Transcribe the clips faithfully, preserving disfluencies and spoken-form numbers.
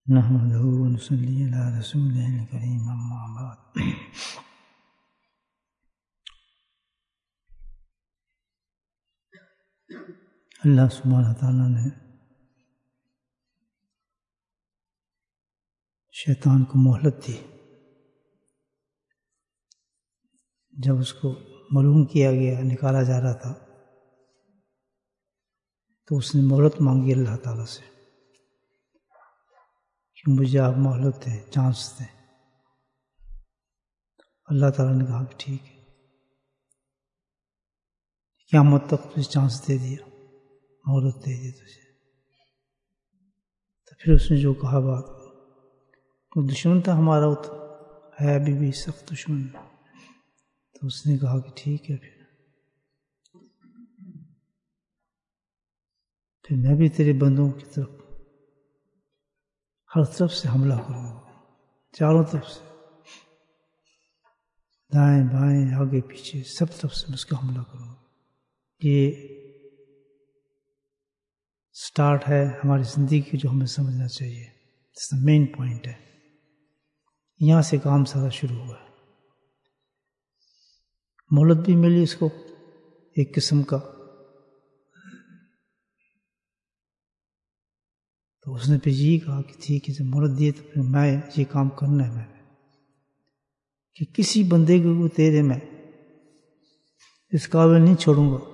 نحمدہ ونصلی علی رسولہ الکریم اما بعد۔ اللہ سبحانہ تعالیٰ نے شیطان کو مہلت دی۔ جب اس کو ملعون کیا گیا، نکالا جا رہا تھا، تو اس نے مہلت مانگی اللہ تعالیٰ سے کہ مجھے آپ مہلت دیں، چانس دیں۔ اللہ تعالیٰ نے کہا کہ ٹھیک ہے، قیامت تک تجھے چانس دے دیا، مہلت دے دی تجھے۔ تو پھر اس نے جو کہا بات، وہ دشمن تھا ہمارا، وہ تو ہے ابھی بھی سخت دشمن، تو اس نے کہا کہ ٹھیک ہے، پھر پھر میں بھی تیرے بندوں کی طرف ہر طرف سے حملہ کروں گا، چاروں طرف سے، دائیں بائیں آگے پیچھے سب طرف سے میں اس کا حملہ کروں گا۔ یہ سٹارٹ ہے ہماری زندگی کی، جو ہمیں سمجھنا چاہیے، اس کا مین پوائنٹ ہے۔ یہاں سے کام سارا شروع ہوا ہے۔ مہلت بھی ملی اس کو ایک قسم کا، تو اس نے پھر یہی کہا کہ ٹھیک ہے، جب مہلت دیے تو پھر میں یہ کام کرنا ہے، میں کہ کسی بندے کو تیرے میں اس قابل نہیں چھوڑوں گا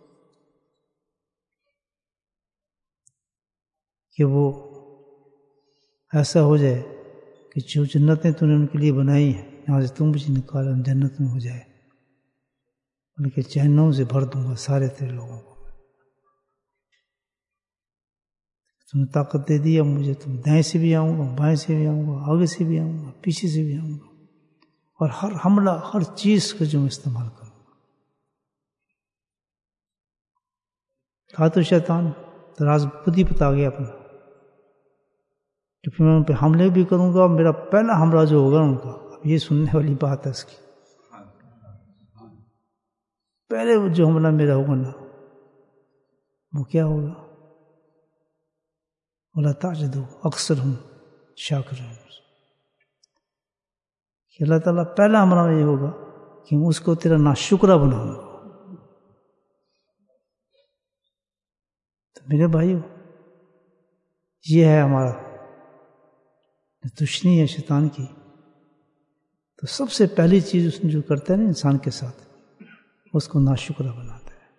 کہ وہ ایسا ہو جائے کہ جو جنتیں تو نے ان کے لیے بنائی ہیں، یہاں سے تم مجھے نکالا جنت میں ہو جائے، ان کے چہنوں سے بھر دوں گا سارے تیرے لوگوں کو۔ تم نے طاقت دے دی، اب مجھے تم دائیں سے بھی آؤں گا، بائیں سے بھی آؤں گا، آگے سے بھی آؤں گا، پیچھے سے بھی آؤں گا، اور ہر حملہ، ہر چیز کو جو میں استعمال کروں گا۔ کہا تو شیطان تو راز خود ہی بتا گیا اپنا کہ پھر میں ان پہ حملے بھی کروں گا، اور میرا پہلا حملہ جو ہوگا ان کا، اب یہ سننے والی بات ہے اس کی، پہلے جو حملہ میرا ہوگا نا، وہ کیا ہوگا؟ وَلَا تَعْجَدُوا أَكْثَرُهُمْ شَاكِرِينَ، کہ اللہ تعالیٰ پہلا حملہ یہ ہوگا کہ میں اس کو تیرا ناشکرہ بناؤں گا۔ تو میرے بھائیو، یہ ہے ہمارا دشمنی ہے شیطان کی۔ تو سب سے پہلی چیز اس نے جو کرتا ہے نا انسان کے ساتھ، اس کو ناشکرہ بناتا ہے۔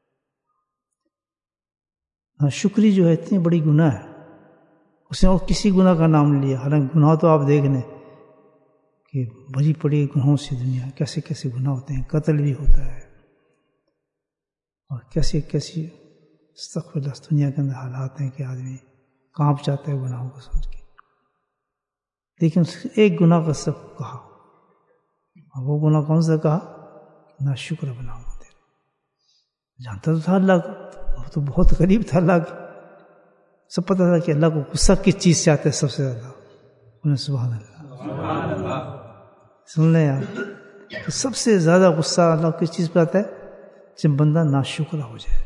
ناشکری جو ہے اتنی بڑی گناہ ہے، اس نے اور کسی گناہ کا نام لیا، حالانکہ گناہ تو آپ دیکھ لیں کہ بڑی بڑی گناہوں سے دنیا کیسے کیسے گناہ ہوتے ہیں، قتل بھی ہوتا ہے، اور کیسے کیسی استغفر اللہ دنیا کے اندر حالات ہیں کہ آدمی کانپ جاتا ہے گناہوں کو سمجھ کے۔ لیکن ایک گناہ کا سب کہا، اور وہ گناہ کون سا کہا؟ ناشکر بناؤں گا تیرے۔ جانتا تو تھا اللہ کو، وہ تو بہت قریب تھا اللہ کے، سب پتہ تھا کہ اللہ کو غصہ کس چیز سے آتا ہے سب سے زیادہ۔ انہیں سبحان اللہ سن لیں آپ، کہ سب سے زیادہ غصہ اللہ کس چیز پہ آتا ہے؟ جب بندہ ناشکر ہو جائے۔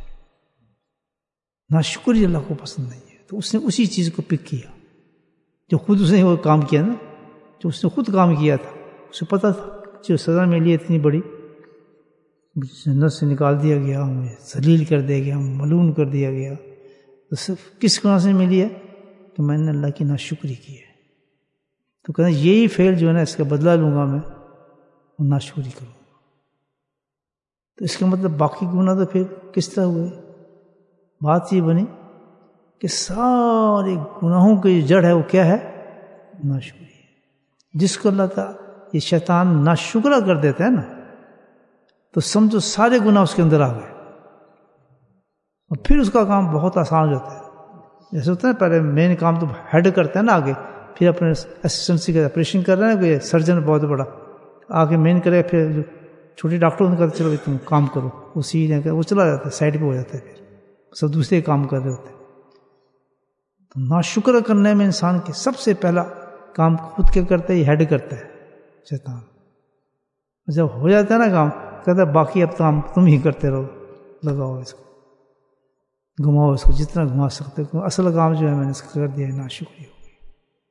ناشکری اللہ کو پسند نہیں ہے، تو اس نے اسی چیز کو پک کیا جو خود اس نے وہ کام کیا نا، جو اس نے خود کام کیا تھا۔ اسے پتہ تھا جو سزا ملی اتنی بڑی، جنت سے نکال دیا گیا، مجھے ذلیل کر دیا گیا، ملعون کر دیا گیا، تو صرف کس گناہ سے ملی ہے؟ کہ میں نے اللہ کی ناشکری کی ہے۔ تو کہنا یہی فعل جو ہے نا، اس کا بدلہ لوں گا میں، وہ ناشکری کروں گا۔ تو اس کا مطلب باقی گناہ تو پھر کس طرح ہوئے؟ بات یہ بنی کہ سارے گناہوں کی جڑ ہے وہ کیا ہے؟ ناشکری ہے۔ جس کو اللہ تعالیٰ یہ شیطان ناشکرہ کر دیتا ہے نا، تو سمجھو سارے گناہ اس کے اندر آ گئے، اور پھر اس کا کام بہت آسان ہو جاتا ہے۔ جیسے ہوتا ہے پہلے مین کام تو ہیڈ کرتا ہے نا آگے، پھر اپنے اسسٹنسی کا آپریشن کر رہے ہیں کوئی سرجن بہت بڑا آگے مین کرے، پھر جو چھوٹے ڈاکٹر نے کہا چلو تم کام کرو، وہ سی نے وہ چلا جاتا ہے، سائڈ پہ ہو جاتا ہے، پھر سب دوسرے کام کر رہے ہوتے ہیں۔ تو ناشکر کرنے میں انسان کے سب سے پہلا کام خود کیا کرتا ہے؟ یہ ہیڈ کرتا ہے شیطان۔ جب ہو جاتا ہے نا کام، کہتا ہے باقی اب کام تم ہی کرتے رہو، لگاؤ اس کو، گھماؤ اس کو جتنا گھما سکتے ہو، اصل کام جو ہے میں نے اس کا کر دیا ہے، ناشکری ہو گئی۔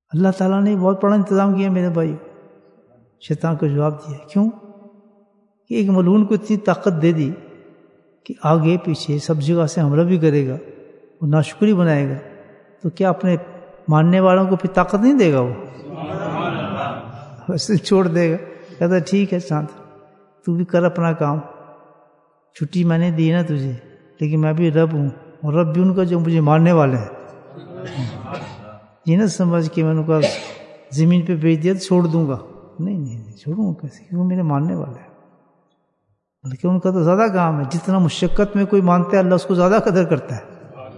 اللہ تعالیٰ نے بہت بڑا انتظام کیا میرے بھائی. شیطان کو جواب دیا. کیوں؟ کہ ایک ملعون کو اتنی طاقت دے دی کہ آگے پیچھے سب جگہ سے حملہ بھی کرے گا، وہ ناشکری بنائے گا، تو کیا اپنے ماننے والوں کو پھر طاقت نہیں دے گا؟ وہ ویسے چھوڑ دے گا. کہتا ٹھیک ہے شانت، تو بھی کر اپنا کام، چھٹی میں نے دی نا تجھے، لیکن میں بھی رب ہوں، اور رب بھی ان کا جو مجھے ماننے والے ہیں. یہ نہ سمجھ کہ میں نے کہا زمین پہ بیچ دیا تو چھوڑ دوں گا. نہیں نہیں نہیں چھوڑوں گا کیسے، کیونکہ وہ میرے ماننے والے ہیں. بلکہ ان کا تو زیادہ کام ہے. جتنا مشقت میں کوئی مانتا ہے اللہ اس کو زیادہ قدر کرتا ہے.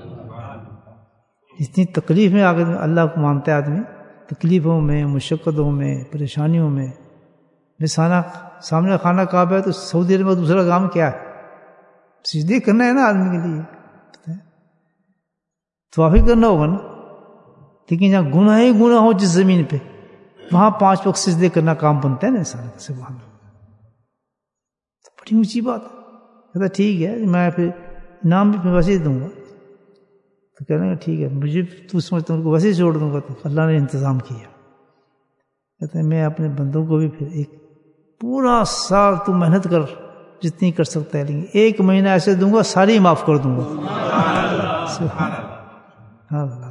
جتنی تکلیف میں آگے اللہ کو مانتا ہے آدمی، تکلیفوں میں، مشقتوں میں، پریشانیوں میں. نشانہ سامنے کھانا کعبہ ہے تو سعودی عرب میں دوسرا کام کیا ہے؟ سجدے کرنا ہے نا آدمی کے لیے، طواف کرنا ہوگا نا. لیکن جہاں گناہ ہی گناہ ہو جس زمین پہ، وہاں پانچ وقت سجدے کرنا کام بنتا ہے نا انسان کا. سبحان اللہ، بڑی اونچی بات ہے. کہتا ٹھیک ہے میں پھر انعام بھی میں ویسے ہی دوں گا. تو کہنے گا ٹھیک ہے مجھے تو سمجھتا ہوں کو ویسے ہی چھوڑ دوں گا. تو اللہ نے انتظام کیا. کہتے ہیں میں اپنے بندوں کو بھی پھر ایک پورا سال تو محنت کر جتنی کر سکتا ہے، لیکن ایک مہینہ ایسے دوں گا ساری معاف کر دوں گا. سبحان اللہ.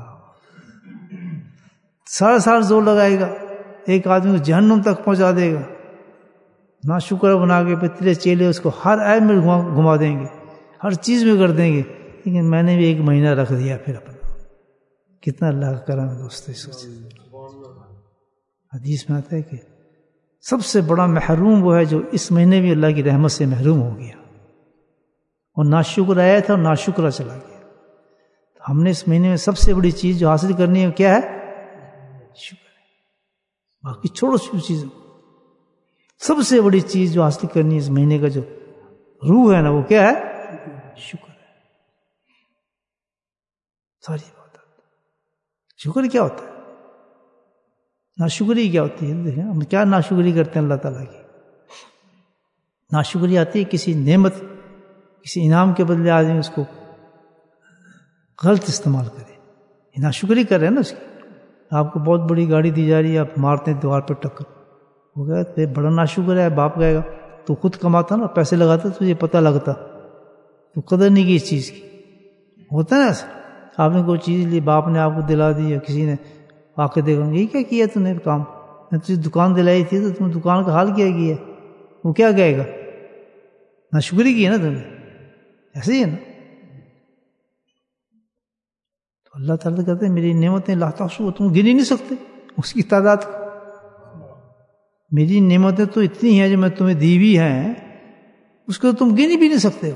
سارا سال زور لگائے گا، ایک آدمی کو جہنم تک پہنچا دے گا. نا شکر بنا کے پھر تیرے چیلے اس کو ہر عیب میں گھما دیں گے، ہر چیز میں کر دیں گے. لیکن میں نے بھی ایک مہینہ رکھ دیا پھر اپنا. کتنا اللہ کا کرم ہے دوستو. سوچ حدیث میں آتا ہے کہ سب سے بڑا محروم وہ ہے جو اس مہینے بھی اللہ کی رحمت سے محروم ہو گیا اور ناشکر آیا تھا اور ناشکرہ چلا گیا. ہم نے اس مہینے میں سب سے بڑی چیز جو حاصل کرنی ہے کیا ہے؟ شکر ہے. باقی چھوڑو چھوڑو چیزیں. سب سے بڑی چیز جو حاصل کرنی ہے اس مہینے کا جو روح ہے نا، وہ کیا ہے؟ شکر ہے. ساری بات ہے. شکر کیا ہوتا ہے؟ ناشکری کیا ہوتی ہے؟ دیکھیں ہم کیا ناشکری کرتے ہیں اللہ تعالیٰ کی. ناشکری آتی ہے کسی نعمت، کسی انعام کے بدلے آدمی اس کو غلط استعمال کرے. یہ ناشکری کر رہے ہیں نا اس کی. آپ کو بہت بڑی گاڑی دی جا رہی ہے، آپ مارتے ہیں دیوار پہ ٹکر، وہ کہتے بڑا ناشکر ہے. باپ کہے گا تو خود کماتا نا، پیسے لگاتا تجھے پتہ لگتا، تو قدر نہیں کی اس چیز کی. ہوتا ہے نا ایسا. آپ نے کوئی چیز لی، باپ نے آپ کو دلا دی، یا کسی نے آ کے دیکھا یہ کیا کیا تم نے کام، میں تجھے دکان دلائی تھی تو تم دکان کا حال کیا کیا، وہ کیا کہے گا؟ ناشکری کی ہے نا تم نے. ایسے ہی ہے نا. تو اللہ تعالیٰ کہتے ہیں میری نعمتیں لا تحصوها، تم گن ہی نہیں سکتے اس کی تعداد کو. میری نعمتیں تو اتنی ہیں جو میں تمہیں دی ہوئی ہیں، اس کو تم گن ہی بھی نہیں سکتے ہو.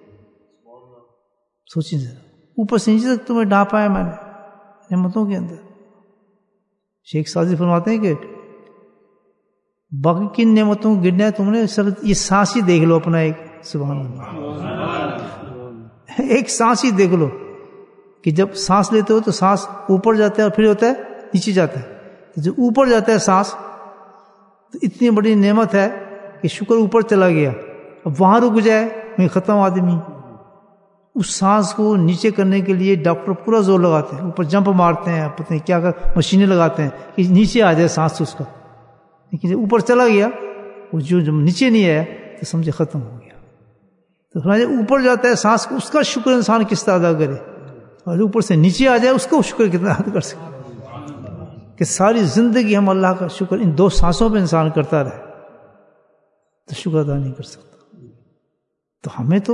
سوچیں ذرا، اوپر سے نیچے تک تمہیں ڈھانپا ہے میں نے نعمتوں کے اندر. شیخ سازی فرماتے ہیں کہ باقی کن نعمتوں کو گننا ہے تم نے، سب یہ سانس ہی دیکھ لو اپنا ایک. سبحان اللہ. ایک سانس ہی دیکھ لو کہ جب سانس لیتے ہو تو سانس اوپر جاتا ہے اور پھر ہوتا ہے نیچے جاتا ہے. تو جب اوپر جاتا ہے سانس تو اتنی بڑی نعمت ہے کہ شکر اوپر چلا گیا. اب وہاں رک جائے میں ختم آدمی. اس سانس کو نیچے کرنے کے لیے ڈاکٹر پورا زور لگاتے ہیں، اوپر جمپ مارتے ہیں، پتہ نہیں کیا کر مشینیں لگاتے ہیں کہ نیچے آ جائے سانس اس کا. لیکن جب اوپر چلا گیا وہ جو جب نیچے نہیں آیا تو سمجھے ختم ہو گیا. تو جب اوپر جاتا ہے سانس کو، اس کا شکر انسان کس طرح ادا کرے، اور اوپر سے نیچے آ جائے اس کا شکر کتنا ادا کر سکے. کہ ساری زندگی ہم اللہ کا شکر ان دو سانسوں پہ انسان کرتا رہے تو شکر ادا نہیں کر سکتا. تو ہمیں تو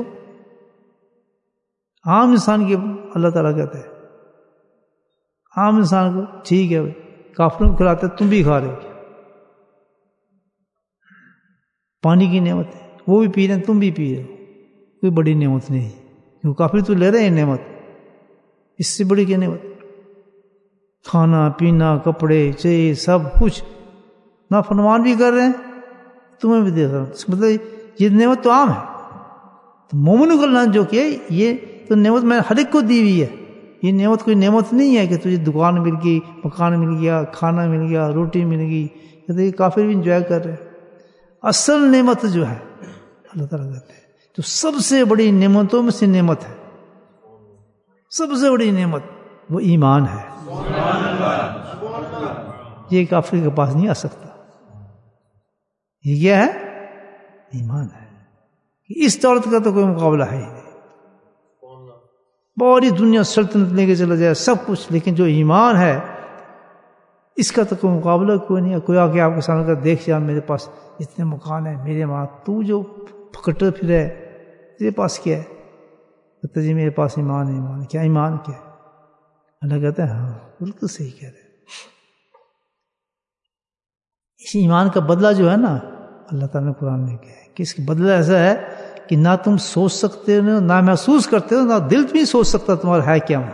عام انسان کے اللہ تعالیٰ کہتا ہے عام انسان کو ٹھیک ہے کافروں کو کھلاتے تم بھی کھا رہے ہو، پانی کی نعمت ہے وہ بھی پی رہے ہیں تم بھی پی رہے ہو، کوئی بڑی نعمت نہیں. کیوں کافر تو لے رہے ہیں نعمت، اس سے بڑی کیا نعمت؟ کھانا پینا کپڑے چاہیے سب کچھ، نافرمان بھی کر رہے ہیں تمہیں بھی دے رہا ہوں. مطلب یہ نعمت تو عام ہے. تو مومن کو جو کہ یہ تو نعمت میں ہر ایک کو دی ہوئی ہے. یہ نعمت کوئی نعمت نہیں ہے کہ تجھے دکان مل گئی، مکان مل گیا، کھانا مل گیا، روٹی مل گئی. کہتے ہیں کافر بھی انجوائے کر رہے ہیں. اصل نعمت جو ہے اللہ تعالیٰ کہتے ہیں جو سب سے بڑی نعمتوں میں سے نعمت ہے، سب سے بڑی نعمت وہ ایمان ہے. یہ کافر کے پاس نہیں آ سکتا. یہ کیا ہے؟ ایمان ہے. اس دولت کا تو کوئی مقابلہ ہے ہی نہیں. بڑی دنیا سلطنت لے کے چلا جائے سب کچھ، لیکن جو ایمان ہے اس کا تو کوئی مقابلہ کوئی نہیں ہے. کوئی آ کے آپ کے سامنے کا دیکھ جا میرے پاس اتنے مکان ہیں، میرے ماں تو جو پھکٹر پھر ہے تیرے پاس کیا ہے؟ کہتا جی میرے پاس ایمان ایمان. کیا ایمان کیا ہے؟ اللہ کہتا ہے ہاں بالکل صحیح کہہ رہے. اس ایمان کا بدلہ جو ہے نا اللہ تعالیٰ نے قرآن میں کہا ہے کہ اس کا بدلہ ایسا ہے کہ نہ تم سوچ سکتے ہو، نہ محسوس کرتے ہو، نہ دل بھی سوچ سکتا تمہارا ہے کیا.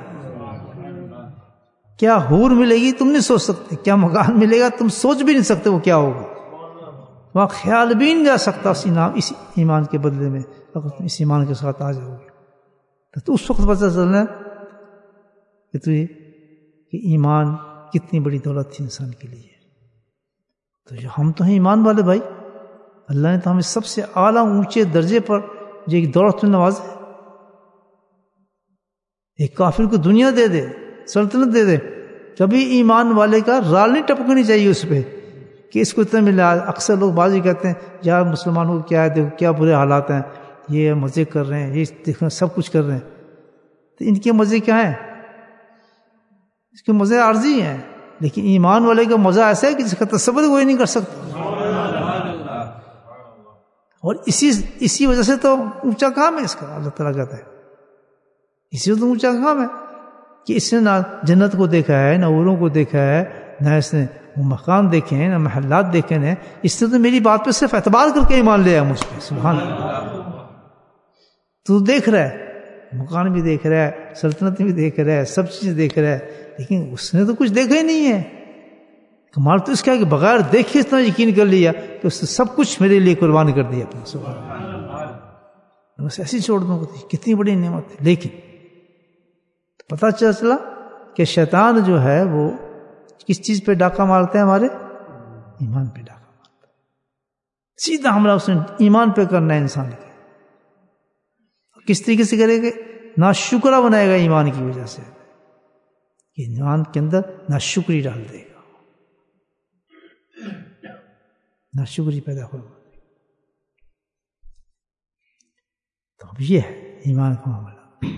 کیا حور ملے گی تم نہیں سوچ سکتے، کیا مکان ملے گا تم سوچ بھی نہیں سکتے وہ کیا ہوگا. وہاں خیال بھی نہیں جا سکتا اس اس ایمان کے بدلے میں. اگر تم اس ایمان کے ساتھ آ جاؤ گے تو اس وقت پتہ چلنا کہ تو یہ کہ ایمان کتنی بڑی دولت تھی انسان کے لیے. تو جو ہم تو ہیں ایمان والے بھائی، اللہ نے تو ہمیں سب سے اعلیٰ اونچے درجے پر جو ایک دولت میں نوازا ہے. ایک کافر کو دنیا دے دے، سلطنت دے دے، کبھی ایمان والے کا رال نہیں ٹپکنی چاہیے اس پہ کہ اس کو اتنا ملا. اکثر لوگ بازی کہتے ہیں یار مسلمانوں کو کیا ہے، دیکھو کیا برے حالات ہیں، یہ مزے کر رہے ہیں، یہ دیکھو سب کچھ کر رہے ہیں. تو ان کے مزے کیا ہیں؟ اس کے مزے عارضی ہیں. لیکن ایمان والے کا مزہ ایسا ہے کہ جس کا تصور کوئی نہیں کر سکتا. اور اسی اسی وجہ سے تو اونچا کام ہے اس کا. اللہ تعالیٰ کہتا ہے اسی وجہ تو اونچا کام ہے کہ اس نے نہ جنت کو دیکھا ہے، نہ اوروں کو دیکھا ہے، نہ اس نے وہ مقام دیکھے ہیں، نہ محلات دیکھے ہیں. اس نے تو میری بات پہ صرف اعتبار کر کے ایمان لیا مجھ پہ. سبحان اللہ. تو دیکھ رہا ہے، مکان بھی دیکھ رہا ہے، سلطنت بھی دیکھ رہا ہے، سب چیز دیکھ رہا ہے، لیکن اس نے تو کچھ دیکھا ہی نہیں ہے. کمال تو اس کا ہے کہ بغیر دیکھے اتنا یقین کر لیا کہ اس نے سب کچھ میرے لیے قربان کر دیا اپنا. سبحان اللہ. بس ایسی چھوڑ دوں کتنی بڑی نعمت ہے. لیکن پتہ چلا چلا کہ شیطان جو ہے وہ کس چیز پہ ڈاکہ مارتے ہیں؟ ہمارے ایمان پہ ڈاکہ مارتا ہے. سیدھا حملہ اس نے ایمان پہ کرنا ہے انسان کے. کس طریقے سے کرے گا؟ ناشکرا بنائے گا ایمان کی وجہ سے. ایمان کے اندر ناشکری ڈال دے گا، ناشکری پیدا ہوگا. تو اب یہ ہے ایمان کا معاملہ.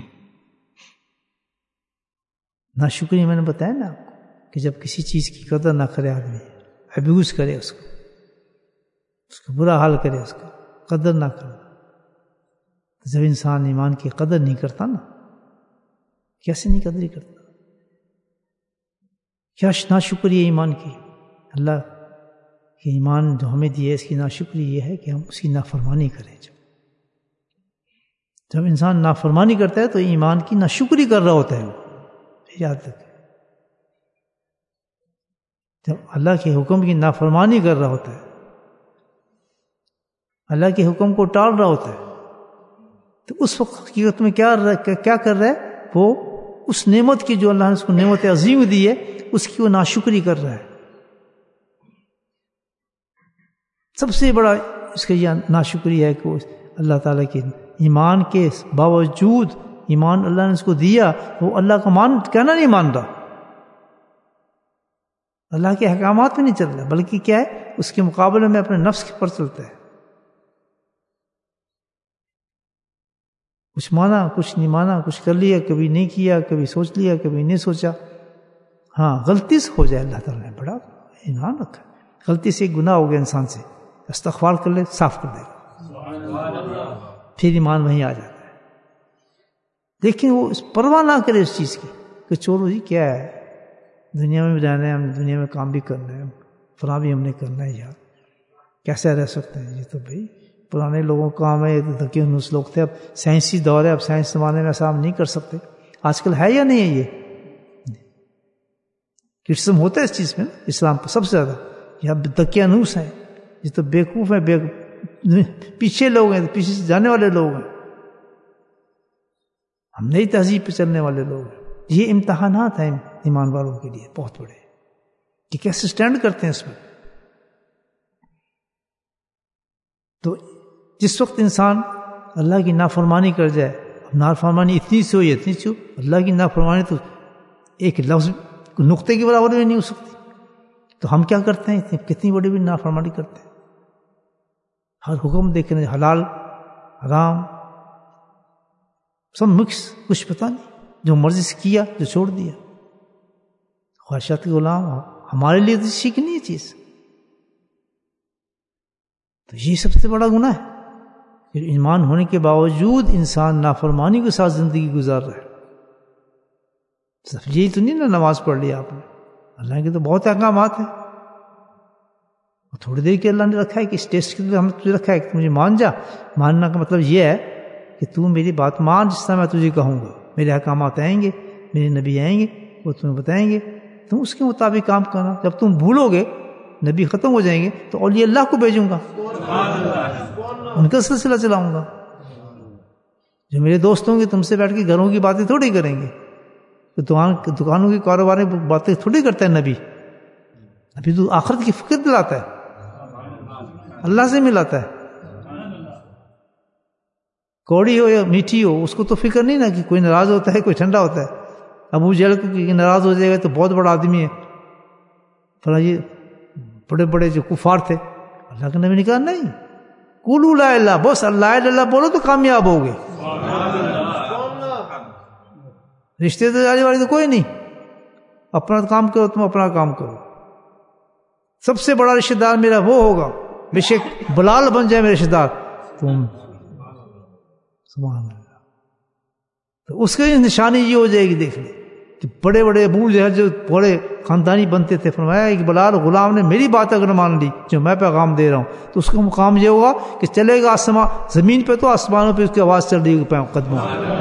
ناشکری میں نے بتایا نا آپ کو کہ جب کسی چیز کی قدر نہ کرے آدمی، ابیوز کرے اس کو، اس کا برا حال کرے، اس کا قدر نہ کرے. جب انسان ایمان کی قدر نہیں کرتا نا، کیسے نہیں قدر کرتا؟ کیا ناشکری ہے ایمان کی؟ اللہ کہ ایمان جو ہمیں دیے اس کی ناشکری یہ ہے کہ ہم اس کی نافرمانی کریں. جب جب انسان نافرمانی کرتا ہے تو ایمان کی ناشکری کر رہا ہوتا ہے. وہ یاد رکھیں، جب اللہ کے حکم کی نافرمانی کر رہا ہوتا ہے، اللہ کے حکم کو ٹال رہا ہوتا ہے، تو اس وقت حقیقت میں کیا کیا کر رہا ہے؟ وہ اس نعمت کی جو اللہ نے اس کو نعمت عظیم دی ہے اس کی وہ ناشکری کر رہا ہے. سب سے بڑا اس کا یہ ناشکری ہے کہ اللہ تعالیٰ کے ایمان کے باوجود، ایمان اللہ نے اس کو دیا، وہ اللہ کا مان کہنا نہیں مان رہا، اللہ کے احکامات میں نہیں چل رہا، بلکہ کیا ہے اس کے مقابلے میں اپنے نفس پر چلتا ہے. کچھ مانا کچھ نہیں مانا، کچھ کر لیا کبھی نہیں کیا، کبھی سوچ لیا کبھی نہیں سوچا. ہاں غلطی سے ہو جائے، اللہ تعالیٰ نے بڑا ایمان رکھا، غلطی سے ایک گناہ ہو گیا انسان سے، استغفار کر لے صاف کر دے گا، پھر ایمان وہیں آ جاتا ہے. لیکن وہ پرواہ نہ کرے اس چیز کی کہ چھوڑو جی کیا ہے، دنیا میں بھی رہنا ہے، ہم دنیا میں کام بھی کرنا ہے، فلاں بھی ہم نے کرنا ہے، یار کیسے رہ سکتے ہیں. یہ تو بھائی پرانے لوگوں کا کام ہے، دھکے انوس لوگ تھے، اب سائنسی دور ہے، اب سائنس زمانے میں ایسا ہم نہیں کر سکتے. آج کل ہے یا نہیں ہے؟ یہ کرسم ہوتا ہے اس چیز میں اسلام پر سب سے زیادہ. یہ دھکے انوس ہیں، یہ تو بیوقوف ہیں، بے پیچھے لوگ ہیں، پیچھے سے جانے والے لوگ ہیں، ہم نئی تہذیب پہ چلنے والے لوگ ہیں. یہ امتحانات ہیں ایمان والوں کے لیے بہت بڑے کہ کیسے سٹینڈ کرتے ہیں اس میں. تو جس وقت انسان اللہ کی نافرمانی کر جائے، اب نافرمانی اتنی سی ہوئی اتنی سی ہو، اللہ کی نافرمانی تو ایک لفظ نقطے کے برابر بھی نہیں ہو سکتی. تو ہم کیا کرتے ہیں؟ اتنی کتنی بڑی بھی نافرمانی کرتے ہیں. ہر حکم دیکھنے حلال حرام سب مکس، کچھ پتہ نہیں، جو مرضی سے کیا جو چھوڑ دیا. خواہشات کے غلام ہمارے لیے تو سیکھ نہیں ہے چیز. تو یہ سب سے بڑا گناہ ہے. پھر ایمان ہونے کے باوجود انسان نافرمانی کے ساتھ زندگی گزار رہا ہے. صرف یہی تو نہیں نا نماز پڑھ لی آپ نے، اللہ کے تو بہت احکامات ہیں. تھوڑی دیر کے اللہ نے رکھا ہے کہ اس ٹیسٹ کے لیے ہم نے تجھے رکھا ہے کہ مجھے مان جا. ماننا کا مطلب یہ ہے کہ تو میری بات مان جس طرح میں تجھے کہوں گا. میرے احکامات آئیں گے، میرے نبی آئیں گے، وہ تمہیں بتائیں گے، تم اس کے مطابق کام کرنا. جب تم بھولو گے، نبی ختم ہو جائیں گے، تو اولیاء اللہ کو بھیجوں گا، ان کا سلسلہ چلاؤں گا. جو میرے دوست ہوں گے تم سے بیٹھ کے گھروں کی باتیں تھوڑی کریں گے، دکانوں کی کاروبار میں باتیں تھوڑی کرتا ہے نبی. ابھی تو آخرت کی فکر دلاتا ہے، اللہ سے ملاتا ہے. کوڑی ہو یا میٹھی ہو، اس کو تو فکر نہیں نا کہ کوئی ناراض ہوتا ہے کوئی ٹھنڈا ہوتا ہے. ابو جہل کو ناراض ہو جائے گا تو بہت بڑا آدمی ہے فلاں. یہ بڑے بڑے جو کفار تھے، اللہ کے نبی نے کہا نہیں، قولوا لا الہ، بس اللہ الہ بولو تو کامیاب ہوگے. رشتے داری والی تو کوئی نہیں، اپنا کام کرو، تم اپنا کام کرو. سب سے بڑا رشتے دار میرا وہ ہوگا، بے شک بلال بن جائے میرے رشتے دار تم. سبحان اللہ. تو اس کی نشانی یہ ہو جائے گی، دیکھ لیں کہ بڑے بڑے ابو جہل جو بڑے خاندانی بنتے تھے، فرمایا کہ بلال غلام نے میری بات اگر مان لی جو میں پیغام دے رہا ہوں تو اس کا مقام یہ ہوگا کہ چلے گا آسمان زمین پہ تو آسمانوں پہ اس کی آواز چل رہی ہوگی قدموں.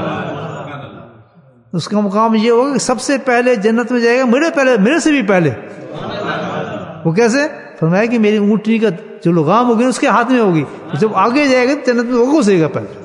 اس کا مقام یہ ہوگا کہ سب سے پہلے جنت میں جائے گا میرے پہلے، میرے سے بھی پہلے. وہ کیسے؟ فرمایا کہ میری اونٹنی کا جو لگام ہوگی اس کے ہاتھ میں ہوگی، جب آگے جائے گا جنت میں وہ گھسے گا پہلے.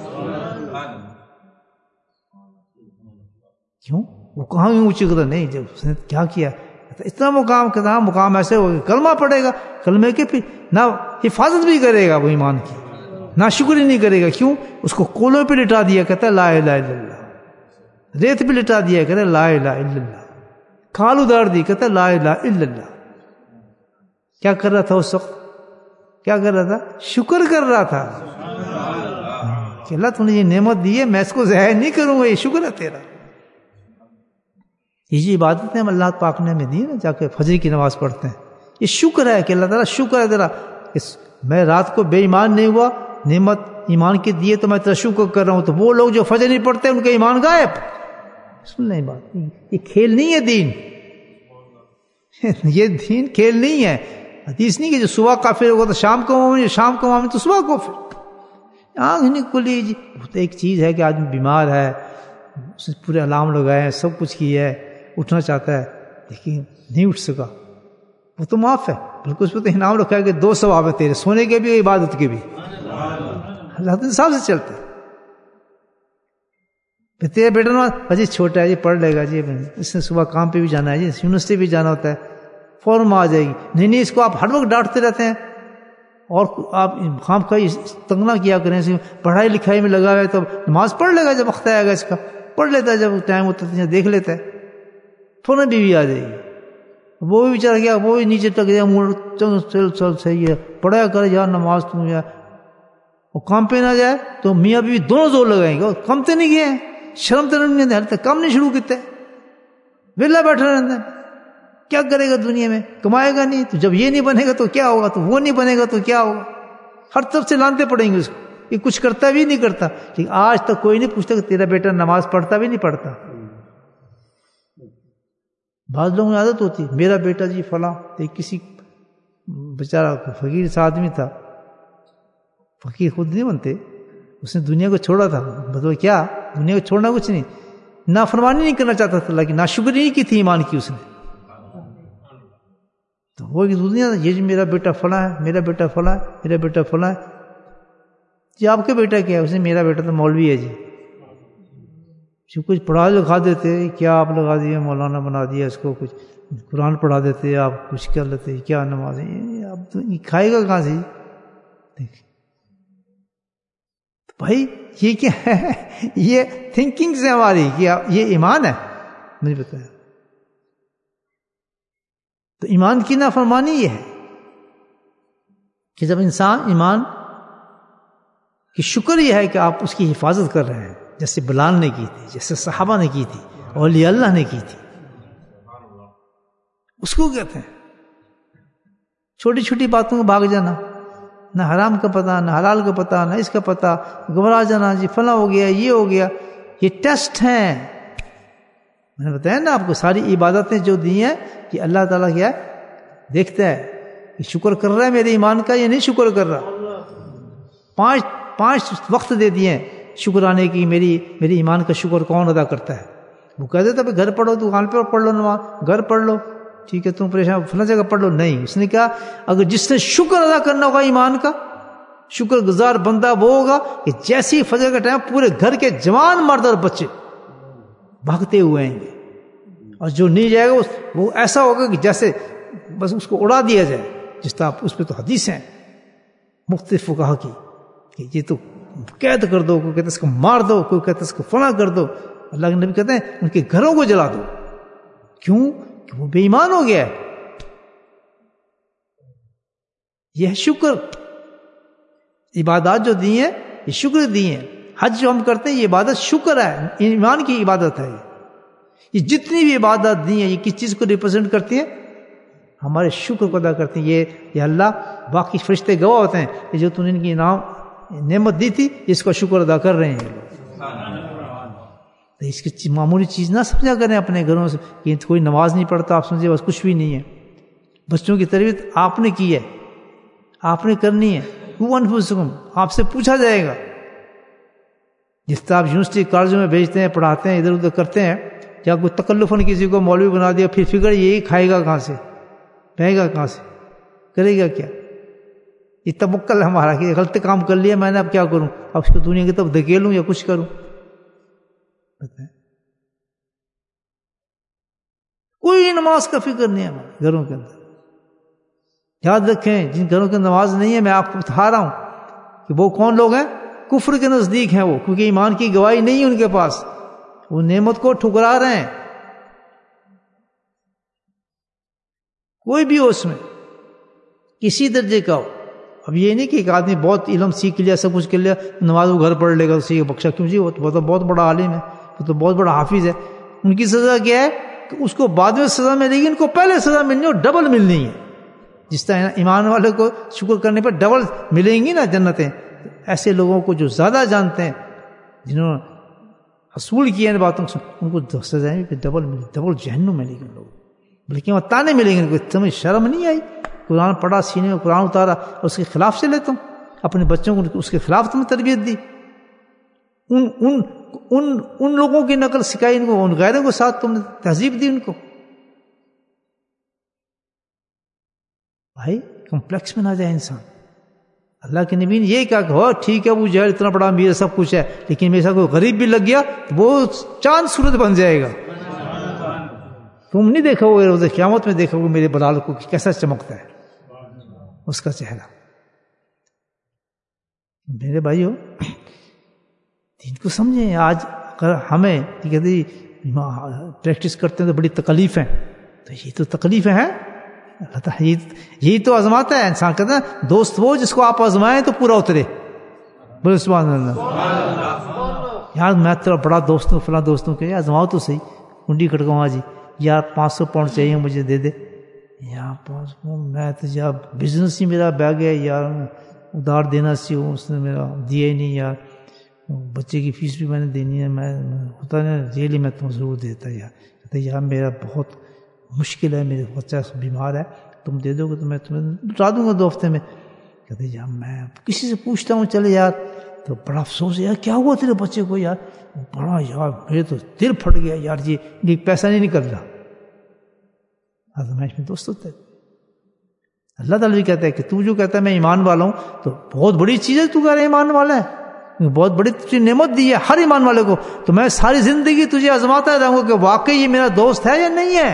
کیوں؟ وہ کہاں اونچی قدر نہیں، جب اس نے کیا کیا اتنا مقام کتنا مقام ایسے ہوگا، کلمہ پڑھے گا، کلمے کے پھر نہ حفاظت بھی کرے گا وہ ایمان کی، نہ شکر ہی نہیں کرے گا. کیوں؟ اس کو کولوں پہ لٹا دیا، کہتا ہے لا الہ الا اللہ. ریت پہ لٹا دیا، کہتا ہے لا الہ الا اللہ. کھال ادار دی، کہتا ہے لا الہ الا اللہ. کیا کر رہا تھا اس وقت؟ کیا کر رہا تھا؟ شکر کر رہا تھا کہ اللہ تو نے یہ نعمت دی ہے، میں اس کو ضائع نہیں کروں گا، یہ شکر ہے تیرا. یہ جو عبادتیں ہم اللہ پاک نے ہمیں دی نا، جا کے فجر کی نماز پڑھتے ہیں، یہ شکر ہے کہ اللہ تعالیٰ شکر ہے تیرا، میں رات کو بے ایمان نہیں ہوا، نعمت ایمان کے دیے تو میں تیرا شکر کر رہا ہوں. تو وہ لوگ جو فجر نہیں پڑھتے ان کا ایمان غائب. سن لیں بات، یہ کھیل نہیں ہے دین. یہ دین کھیل نہیں ہے. حدیث نہیں کہ جو صبح کافر ہوگا تو شام کو مومن، شام کو مومن تو صبح کو پھر آنکھ نہیں کھلی. جی ایک چیز ہے کہ آدمی بیمار ہے، اس نے پورے الارم لگائے ہیں، سب کچھ کیا ہے، اٹھنا چاہتا ہے لیکن نہیں اٹھ سکا، وہ تو معاف ہے. بلکہ اس پہ تو انعام رکھا ہے کہ دو ثواب ہے تیرے، سونے کے بھی عبادت کے بھی. اللہ کے حساب سے چلتے. تیرے بیٹا نا اجی چھوٹا ہے جی، پڑھ لے گا جی، اس نے صبح کام پہ بھی جانا ہے جی، یونیورسٹی بھی جانا ہوتا ہے، فوراً آ جائے گی. نہیں نہیں، اس کو آپ ہر وقت ڈانٹتے رہتے ہیں اور آپ خام خواہ تنگ نہ کیا کریں. پڑھائی لکھائی میں لگا ہوا ہے تو نماز پڑھ لے گا، جب وقت آئے گا اس کا پڑھ لیتا ہے، جب ٹائم ہوتا ہے دیکھ لیتا ہے، فوراً بیوی آ جائے گی. وہ بھی بیچارہ گیا، وہ بھی نیچے ٹک گیا، منہ چل چل چل صحیح ہے، پڑھایا کر یار نماز تم یار. اور کام پہ نہ جائے تو میاں بیوی دونوں زور لگائیں گے. کم تو نہیں گئے ہیں، شرم تو نہیں، حال تک کام نہیں شروع کیتے، ویلا بیٹھا رہتا ہے. کیا کرے گا دنیا میں؟ کمائے گا نہیں. تو جب یہ نہیں بنے گا تو کیا ہوگا؟ تو وہ نہیں بنے گا تو کیا ہوگا؟ ہر طرف سے لانتے پڑیں گے اس کو. یہ کچھ کرتا بھی نہیں کرتا. لیکن آج تک کوئی نہیں پوچھتا کہ تیرا بیٹا نماز پڑھتا بھی نہیں پڑھتا. بعض لوگوں کی عادت ہوتی ہے، میرا بیٹا جی فلاں. کسی بیچارہ فقیر سا آدمی تھا، فقیر خود نہیں بنتے، اس نے دنیا کو چھوڑا تھا. مطلب کیا؟ دنیا کو چھوڑنا کچھ نہیں، نافرمانی نہیں کرنا چاہتا تھا، لیکن ناشکری نہیں کی تھی ایمان کی اس نے. تو وہ دنیا یہ جی میرا بیٹا فلاں ہے، میرا بیٹا فلاں ہے، میرا بیٹا فلاں ہے. جی آپ کا بیٹا کیا ہے؟ اس نے میرا بیٹا تو مولوی ہے جی. جو کچھ پڑھا لکھا دیتے، کیا آپ لگا دیے مولانا بنا دیا اس کو، کچھ قرآن پڑھا دیتے، آپ کچھ کر لیتے، کیا نماز اب تو کھائے گا کہاں سے؟ بھائی یہ کیا ہے؟ یہ تھنکنگ سے ہماری، کیا یہ ایمان ہے؟ مجھے بتایا. تو ایمان کی نافرمانی یہ ہے کہ جب انسان ایمان کی شکر یہ ہے کہ آپ اس کی حفاظت کر رہے ہیں، جیسے بلال نے کی تھی، جیسے صحابہ نے کی تھی، اولیاء اللہ نے کی تھی، اس کو کہتے ہیں چھوٹی چھوٹی باتوں کو بھاگ جانا، نہ حرام کا پتہ، نہ حلال کا پتہ، نہ اس کا پتہ، گھبرا جانا، جی فلاں ہو گیا، یہ ہو گیا، یہ ٹیسٹ ہیں۔ میں نے بتایا نا آپ کو، ساری عبادتیں جو دی ہیں یہ اللہ تعالیٰ کیا ہے دیکھتا ہے کہ شکر کر رہا ہے میرے ایمان کا یا نہیں شکر کر رہا۔ پانچ پانچ وقت دے دیے ہیں شکرانے کی، میری میری ایمان کا شکر کون ادا کرتا ہے؟ وہ کہہ دیتا بھائی گھر پڑھو، دکان پہ پڑھ لو نماز، گھر پڑھ لو، ٹھیک ہے، تم پریشان فلاں جگہ پڑھ لو، نہیں۔ اس نے کہا اگر جس نے شکر ادا کرنا ہوگا ایمان کا، شکر گزار بندہ وہ ہوگا کہ جیسی فجر کا ٹائم پورے گھر کے جوان مرد اور بچے بھاگتے ہوئے آئیں گے، اور جو نہیں جائے گا وہ ایسا ہوگا کہ جیسے بس اس کو اڑا دیا جائے، جس طرح اس پہ تو حدیث ہیں مختلف فقہا کی کہ یہ تو قید کر دو، کوئی کہتا ہے اس کو مار دو، کوئی کہتا ہے اس کو فنا کر دو۔ اللہ کے نبی کہتے ہیں ان کے گھروں کو جلا دو، کیوں؟ کہ وہ بے ایمان ہو گیا ہے۔ یہ شکر، عبادات جو دی ہیں یہ شکر دی ہیں۔ حج جو ہم کرتے ہیں یہ عبادت شکر ہے، ایمان کی عبادت ہے۔ یہ جتنی بھی عبادت دی ہیں یہ کس چیز کو ریپرزینٹ کرتی ہیں؟ ہمارے شکر کو ادا کرتی ہیں۔ یہ یا اللہ، باقی فرشتے گواہ ہوتے ہیں کہ جو تم نے ان کی انعام نعمت دی تھی اس کا شکر ادا کر رہے ہیں۔ تو اس کی معمولی چیز نہ سمجھا کریں اپنے گھروں سے کہ کوئی نماز نہیں پڑھتا آپ سمجھے بس کچھ بھی نہیں ہے۔ بچوں کی تربیت آپ نے کی ہے، آپ نے کرنی ہے۔ وہ انفسکم، آپ سے پوچھا جائے گا۔ جس طرح آپ یونیورسٹی کالجوں میں بھیجتے ہیں، پڑھاتے ہیں، ادھر ادھر کرتے ہیں، یا کوئی تکلفاً کسی کو مولوی بنا دیا، پھر فکر یہی کھائے گا کہاں سے، پہے گا کہاں سے، کرے گا کیا؟ یہ توکل ہمارا کہ غلط کام کر لیا میں نے، اب کیا کروں؟ اب اس کو دنیا کی طرف دھکیلوں یا کچھ کروں؟ کوئی نماز کا فکر نہیں ہے ہمارے گھروں کے اندر۔ یاد رکھیں جن گھروں کی نماز نہیں ہے، میں آپ کو بتا رہا ہوں کہ وہ کون لوگ ہیں؟ کفر کے نزدیک ہیں وہ، کیونکہ ایمان کی گواہی نہیں ہے ان کے پاس، وہ نعمت کو ٹھکرا رہے ہیں۔ کوئی بھی ہو اس میں کسی درجے کا ہو۔ اب یہ نہیں کہ ایک آدمی بہت علم سیکھ لیا، سب کچھ کر لیا، نماز وہ گھر پڑھ لے گا اسی کو بخشا، کیوں جی وہ تو بہت بڑا عالم ہے، وہ تو بہت بڑا حافظ ہے۔ ان کی سزا کیا ہے کہ اس کو بعد میں سزا ملے گی، ان کو پہلے سزا ملنی اور ڈبل ملنی ہے۔ جس طرح ایمان والے کو شکر کرنے پر ڈبل ملیں گی نا جنتیں، ایسے لوگوں کو جو زیادہ جانتے ہیں، جنہوں نے حصول کیا ان باتوں سے، ان کو سزائیں بھی ڈبل ملے، ڈبل جہنم ملے گی ان لوگوں کو، بلکہ وہ تانے ملیں گے ان کو۔ تمہیں شرم نہیں آئی؟ قرآن پڑھا، سینے میں قرآن اتارا اور اس کے خلاف چلے تم، اپنے بچوں کو اس کے خلاف تم تربیت دی، ان ان ان ان لوگوں کی نقل سکھائی ان کو، ان غیروں کے ساتھ تم نے تہذیب دی ان کو۔ بھائی کمپلیکس میں نہ جائے انسان۔ اللہ کے نبی نے یہ کہا کہ ہو ٹھیک ہے وہ جہل اتنا بڑا امیر سب کچھ ہے، لیکن میرے ساتھ کوئی غریب بھی لگ گیا وہ چاند سورج بن جائے گا۔ تم نہیں دیکھا ہوگا روز قیامت میں، دیکھا ہوگا میرے بلال کو کیسا چمکتا ہے اس کا چہرہ۔ میرے بھائیو دین کو سمجھیں۔ آج اگر ہمیں کہتے پریکٹس کرتے ہیں تو بڑی تکلیف ہے، تو یہ تو تکلیفیں ہیں اللہ تعالیٰ، یہی تو آزماتا ہے انسان۔ کہتے ہیں دوست وہ جس کو آپ آزمائیں تو پورا اترے۔ بولے سبحان اللہ۔ یار میں تیرا بڑا دوست ہوں، فلاں دوستوں کے آزماؤ تو صحیح، کنڈی کھٹکاؤں جی، یار پانچ سو پاؤنڈ چاہیے مجھے دے دے، یار پانچ پاؤنڈ میں تو یار بزنس ہی میرا بہ گیا یار، ادھار دینا سی ہوں، اس نے میرا دیا ہی نہیں یار، بچے کی فیس بھی میں نے دینی ہے، میں ہوتا نہیں ریئلی میں تم ضرور دیتا یار۔ کہتے یار میرا بہت مشکل ہے، میرے بچہ بیمار ہے، تم دے دو گے تو میں تمہیں لٹا دوں گا دو ہفتے میں۔ کہتے یار میں کسی سے پوچھتا ہوں چلے یار، تو بڑا افسوس ہے یار کیا ہوا تیرے بچے کو یار، بڑا یار میرے تو دل پھٹ گیا یار، جی پیسہ نہیں نکل رہا۔ آزمائش میں دوست ہوتا ہے۔ اللہ تعالیٰ بھی کہتا ہے کہ تو جو کہتا ہے میں ایمان والا ہوں تو بہت بڑی چیز ہے، تو کہہ رہے ایمان والا ہے، بہت بڑی تجھے نعمت دی ہے ہر ایمان والے کو، تو میں ساری زندگی تجھے آزماتا رہوں گا کہ واقعی یہ میرا دوست ہے یا نہیں ہے۔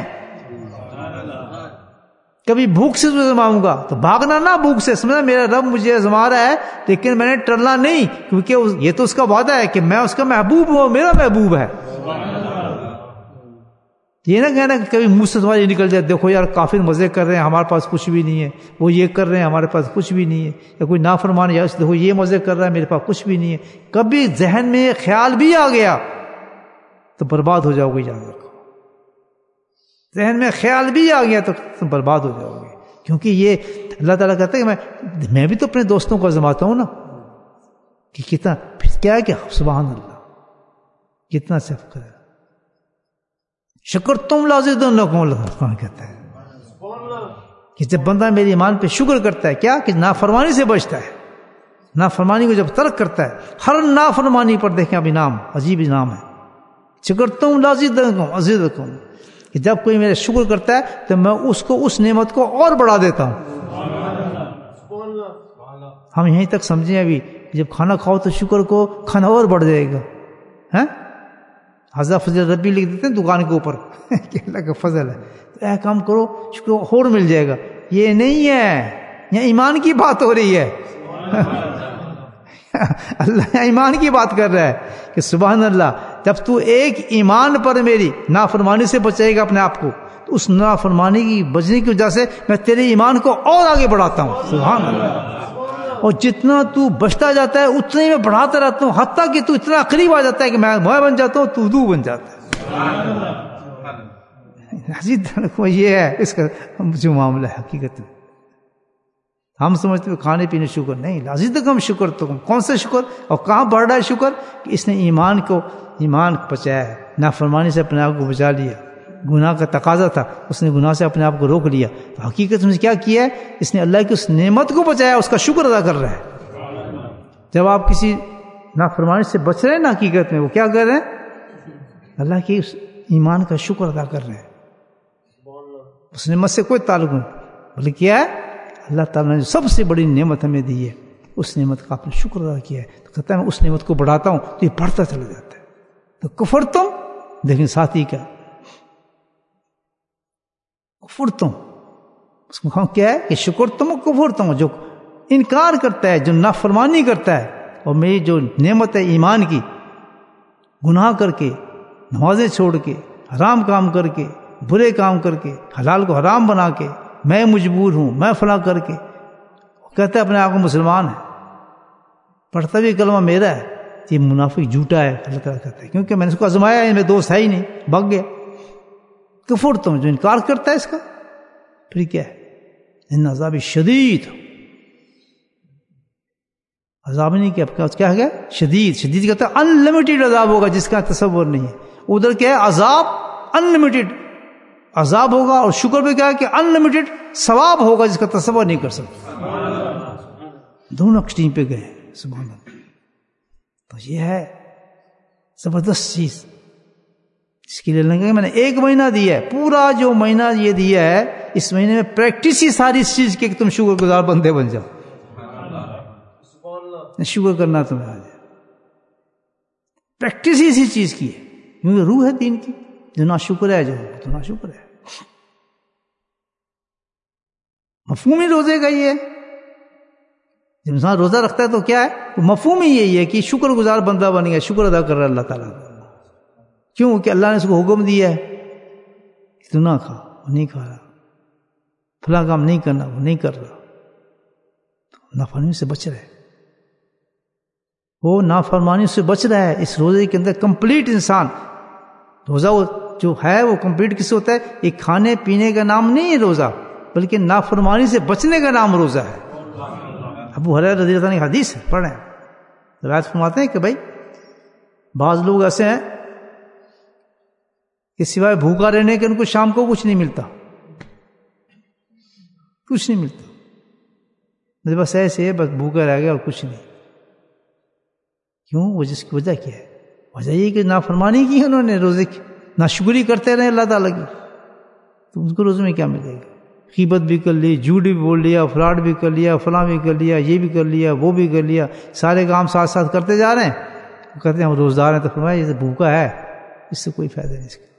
کبھی بھوک سے تجھے آزماؤں گا تو بھاگنا نہ بھوک سے، سمجھنا میرا رب مجھے آزما رہا ہے لیکن میں نے ٹرنا نہیں، کیونکہ یہ تو اس کا وعدہ ہے کہ میں اس کا محبوب ہوں، میرا محبوب ہے۔ یہ نہ کہنا کہ کبھی منہ سے تمہاری نکل جائے دیکھو یار کافر مزے کر رہے ہیں ہمارے پاس کچھ بھی نہیں ہے، وہ یہ کر رہے ہیں ہمارے پاس کچھ بھی نہیں ہے، یا کوئی نافرمان یا دیکھو یہ مزے کر رہا ہے میرے پاس کچھ بھی نہیں ہے. کبھی ذہن میں خیال بھی آ گیا تو برباد ہو جاؤ گے. یاد رکھو، ذہن میں خیال بھی آ گیا تو تم برباد ہو جاؤ گے. کیونکہ یہ اللہ تعالیٰ کہتا ہے کہ میں میں بھی تو اپنے دوستوں کو آزماتا ہوں نا کہ کتنا، پھر کیا ہے کہ سبحان اللہ کتنا شفقت ہے. شکر تم لازم اللہ کہتا ہے کہ جب بندہ میری ایمان پہ شکر کرتا ہے کیا کہ نافرمانی سے بچتا ہے، نافرمانی کو جب ترک کرتا ہے، ہر نافرمانی پر دیکھیں اب انعام، عجیب انعام ہے. شکر تم لازم عزیز رکھوں کہ جب کوئی میرا شکر کرتا ہے تو میں اس کو اس نعمت کو اور بڑھا دیتا ہوں. ہم یہیں تک سمجھیں ابھی جب کھانا کھاؤ تو شکر کو کھانا اور بڑھ جائے گا. ہاں حضرت فضل ربی لکھ دیتے ہیں دکان کے اوپر کہ اللہ کا فضل ہے تو اے کام کرو شکر اور مل جائے گا. یہ نہیں ہے، یہ ایمان کی بات ہو رہی ہے. اللہ ایمان کی بات کر رہا ہے کہ سبحان اللہ جب تو ایک ایمان پر میری نافرمانی سے بچائے گا اپنے آپ کو تو اس نافرمانی کی بچنے کی وجہ سے میں تیرے ایمان کو اور آگے بڑھاتا ہوں. سبحان اللہ. اور جتنا تو بچتا جاتا ہے اتنا ہی میں بڑھاتا رہتا ہوں حتیٰ کہ تو اتنا قریب آ جاتا ہے کہ میں میں بن جاتا ہوں تو تو بن جاتا ہے. یہ ہے اس کا جو معاملہ ہے. حقیقت میں ہم سمجھتے ہیں کھانے پینے شکر نہیں، لازم تک ہم شکر تو کون سا شکر اور کہاں بڑھ رہا ہے شکر کہ اس نے ایمان کو ایمان بچایا ہے، نافرمانی سے اپنے آپ کو بچا لیا. گناہ کا تقاضا تھا، اس نے گناہ سے اپنے آپ کو روک لیا. تو حقیقت میں کیا کیا ہے، اس نے اللہ کی اس نعمت کو بچایا، اس کا شکر ادا کر رہا ہے. جب آپ کسی نافرمانی سے بچ رہے ہیں نا حقیقت میں وہ کیا کر رہے ہیں، اللہ کی اس ایمان کا شکر ادا کر رہے ہیں. اس نعمت سے کوئی تعلق نہیں، بلکہ کیا ہے اللہ تعالیٰ نے جو سب سے بڑی نعمت ہمیں دی ہے اس نعمت کا آپ نے شکر ادا کیا ہے. تو کہتا ہے میں اس نعمت کو بڑھاتا ہوں تو یہ بڑھتا چلا جاتا ہے. تو کفر تم لیکن ساتھی کا کفر تم اس کو کیا ہے کہ شکر تم کفر تم جو انکار کرتا ہے، جو نافرمانی کرتا ہے اور میری جو نعمت ہے ایمان کی گناہ کر کے، نمازیں چھوڑ کے، حرام کام کر کے، برے کام کر کے، حلال کو حرام بنا کے، میں مجبور ہوں میں فلاں کر کے، وہ کہتا ہے اپنے آپ کو مسلمان ہے، پڑھتا بھی کلمہ میرا ہے، یہ منافق جھوٹا ہے. اللہ تعالیٰ کہتا ہے کیونکہ میں نے اس کو آزمایا ہے، میرے دوست ہے ہی نہیں، بھگ گیا. کفر تم جو انکار کرتا ہے اس کا، پھر کیا ہے ان عذاب شدید، عذاب نہیں کیا کیا ہے شدید. شدید کہتا ہے ان لمیٹڈ عذاب ہوگا جس کا تصور نہیں ہے. ادھر کیا ہے عذاب ان لمیٹڈ عذاب ہوگا، اور شکر پہ کیا ہے کہ ان لمیٹڈ ثواب ہوگا جس کا تصور نہیں کر سکتے. دونوں ایکسٹریم پہ گئے. سبحان اللہ. تو یہ ہے زبردست چیز جس کے لیے لگے میں نے ایک مہینہ دیا ہے، پورا جو مہینہ یہ دیا ہے اس مہینے میں پریکٹس ہی ساری اس چیز کی کہ تم شکر گزار بندے بن جاؤ. شکر کرنا تمہیں آ جائے، پریکٹس ہی اسی چیز کی ہے کیونکہ روح ہے دین کی. جو نا شکر ہے جو تو نا شکر ہے. مفہوم ہی روزے کا یہ ہے. جب انسان روزہ رکھتا ہے تو کیا ہے مفہوم ہی یہی ہے کہ شکر گزار بندہ بن گیا، شکر ادا کر رہا ہے اللہ تعالیٰ کا. کیوں کہ اللہ نے اس کو حکم دیا ہے کہ تو نہ کھا، وہ نہیں کھا رہا، فلاں کام نہیں کرنا وہ نہیں کر رہا، تو نافرمانی سے بچ رہا ہے. وہ نافرمانی سے بچ رہا ہے. اس روزے کے اندر کمپلیٹ انسان روزہ جو ہے وہ کمپلیٹ کس سے ہوتا ہے؟ ایک کھانے پینے کا نام نہیں ہے روزہ، بلکہ نافرمانی سے بچنے کا نام روزہ ہے. ابو ہریرہ رضی اللہ عنہ کی حدیث ہے، پڑھیں. روایت فرماتے ہیں کہ بھائی بعض لوگ ایسے ہیں کہ سوائے بھوکا رہنے کے ان کو شام کو کچھ نہیں ملتا، کچھ نہیں ملتا، بس ایسے ہے بس بھوکا رہ گیا اور کچھ نہیں. کیوں؟ وہ جس کی وجہ کیا ہے؟ وجہ یہ کہ نافرمانی کی انہوں نے روزے کی، ناشکری کرتے رہے اللہ تعالیٰ کی. تو ان کو روزے میں کیا ملے گا؟ غیبت بھی کر لی، جھوٹ بھی بول لیا، فراڈ بھی کر لیا، فلاں بھی کر لیا، یہ بھی کر لیا، وہ بھی کر لیا، سارے کام ساتھ ساتھ کرتے جا رہے ہیں. وہ کہتے ہیں ہم روزدار ہیں. تو فرمایا یہ بھوکا ہے، اس سے کوئی فائدہ نہیں. اس کا